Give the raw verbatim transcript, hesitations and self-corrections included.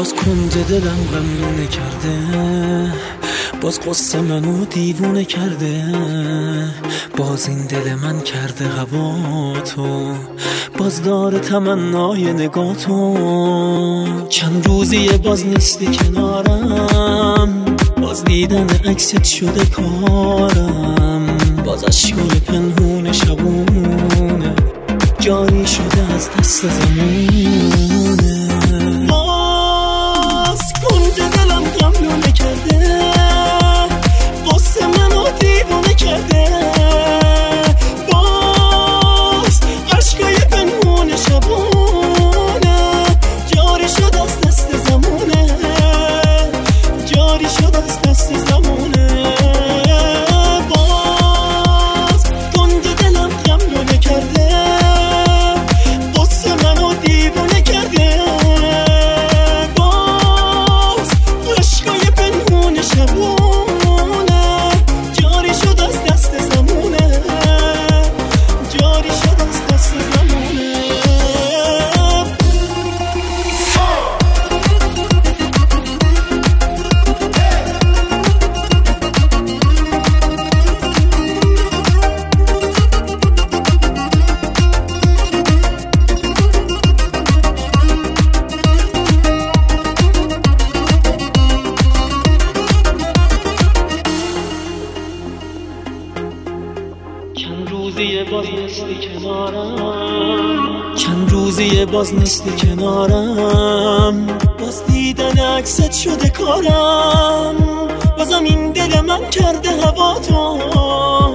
باز کنج دلم غمونه کرده، باز قصه منو دیوونه کرده، باز این دل من کرده هوا تو، باز داره تمنای نگاه تو. چند روزیه باز نیستی کنارم، باز دیدن عکست شده کارم، باز عشقای پنهون شبونه جاری شده از دست زمونه. باز کنج دلم غمونه کرده، قصه منو دیوونه کرده، باز عشقای پنهون شبونه جاری شد از دست زمونه، جاری شد از دست زمونه. باز کنج دلم غمونه کرده، قصه منو دیوونه کرده، باز عشقای پنهون شبونه جاری شد از دست زمونه، جاری شد از دست زمونه. چند روزیه باز نیستی کنارم، چند روزیه باز نیستی کنارم، باز دیدن عکست شده کارم، بازم این دل من کرده هوا تو،